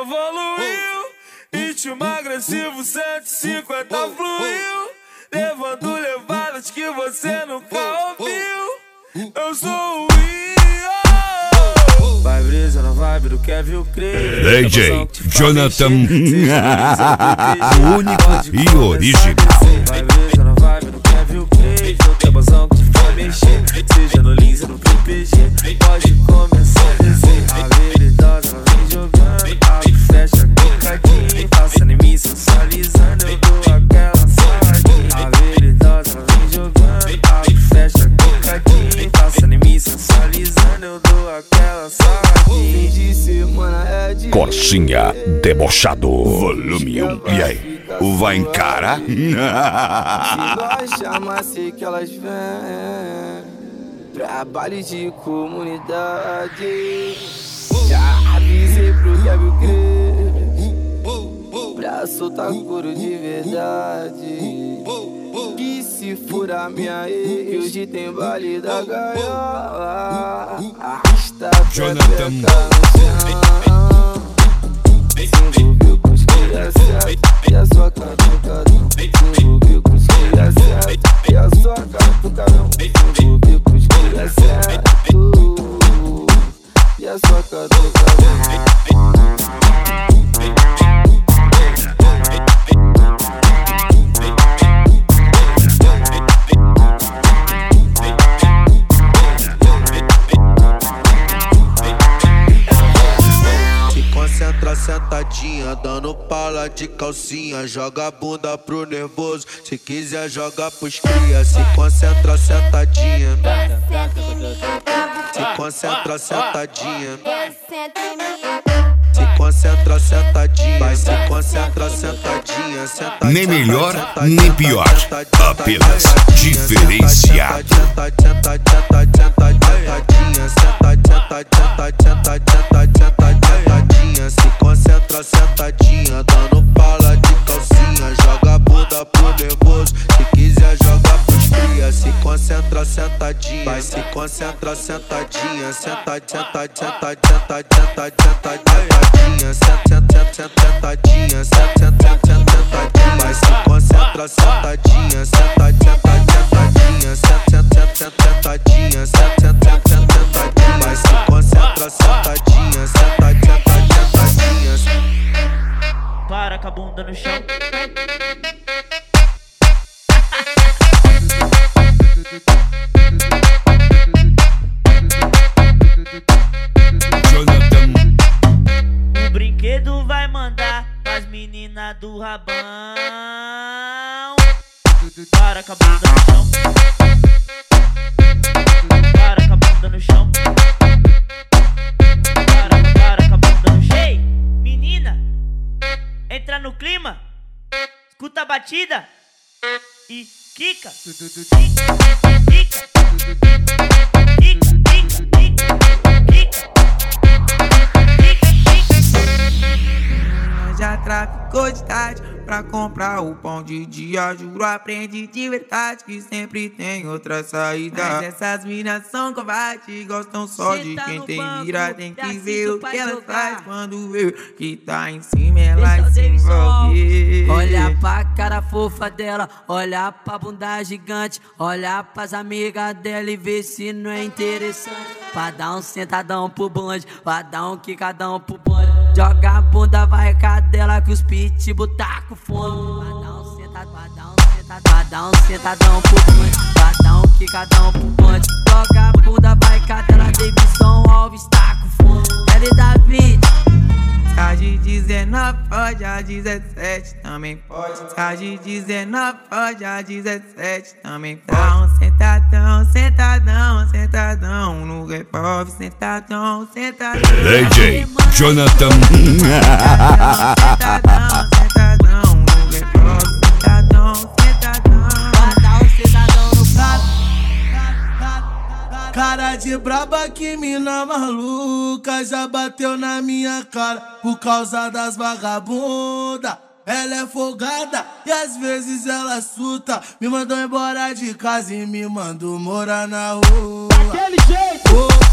evoluiu, ritmo agressivo 150 fluiu, levando levadas que você nunca ouviu. Eu sou o Rio. Vai brisa na vibe do Kevin Craig, DJ Jonathan, único e original. Vai brisa na vibe do Kevin Craig, eu tenho bazão que te faz mexer, seja no Lins ou no PPG, pode começar a descer. A veridosa ela vem jogando, abre, fecha, cocadinha, passa em mim sensualizando, eu dou aquela saladinha. A veridosa ela vem jogando, abre, fecha, cocadinha, passa em mim sensualizando, eu dou aquela saladinha. Corsinha debochado, volume 1. E aí, vai encarar? Se chama assim que elas vêm, trabalho de comunidade. Já avisei pro Kevin Craig pra soltar couro de verdade. Que se furar minha ex, hoje tem baile da gaiola. Arrasta a Jonathan no chão, se envolveu com os cria certo e a sua catucadão. Se envolveu com os cria certo e a sua catucadão. Se envolveu com os cria certo e a sua catucadão. Sentadinha, dando pala de calcinha, joga a bunda pro nervoso, se quiser joga pros cria. Se concentra sentadinha, se concentra sentadinha, se concentra sentadinha, vai se concentra sentadinha, sentadinha. Nem melhor, nem pior, apenas diferenciado. Se concentra sentadinha, dando pala de calcinha, joga a bunda pro nervoso, se quiser joga pros cria. Se concentra sentadinha, vai se concentra sentadinha, sentadinha, sentadinha, sentadinha, vai se concentra sentadinha, sentadinha, sentadinha, vai se concentra sentadinha, sentadinha. Para com a bunda no chão. Jonathan, O brinquedo vai mandar pras meninas do rabão. Para com a bunda no chão. Para com a bunda no chão. Para com a bunda no chão. Ei, menina, entra no clima, escuta a batida e quica, quica, quica, já traficou de tarde pra comprar o pão de dia. Juro, aprende de verdade que sempre tem outra saída. Mas essas minas são covardes, gostam só de quem tem mira. Tem que ver o que ela faz quando vê que tá em cima, ela se envolve. Olha pra cara fofa dela, olha pra bunda gigante, olha pras amigas dela e vê se não é interessante. Pra dar um sentadão pro bonde, pra dar um quicadão pro bonde. Joga a bunda, vai cadela que os pitbull tá com fome. Pra dar um sentadão, pra dar um sentadão pro bonde, pra dar um quicadão pro bonde. Joga a bunda, vai cadela, Davidson Alves tá com fome. L da 20. A de 19 pode, a 17 também pode. A de 19 pode, a 17 também pode. Dá um sentadão, sentadão, sentadão no revólver, sentadão, sentadão. DJ Jonathan, Sentadão, sentadão no revólver, sentadão, sentadão. Dá um sentadão no prato. Cara de braba, que mina maluca, já bateu na minha cara por causa das vagabunda. Ela é folgada e às vezes ela surta. Me mandou embora de casa e me mandou morar na rua. Daquele jeito.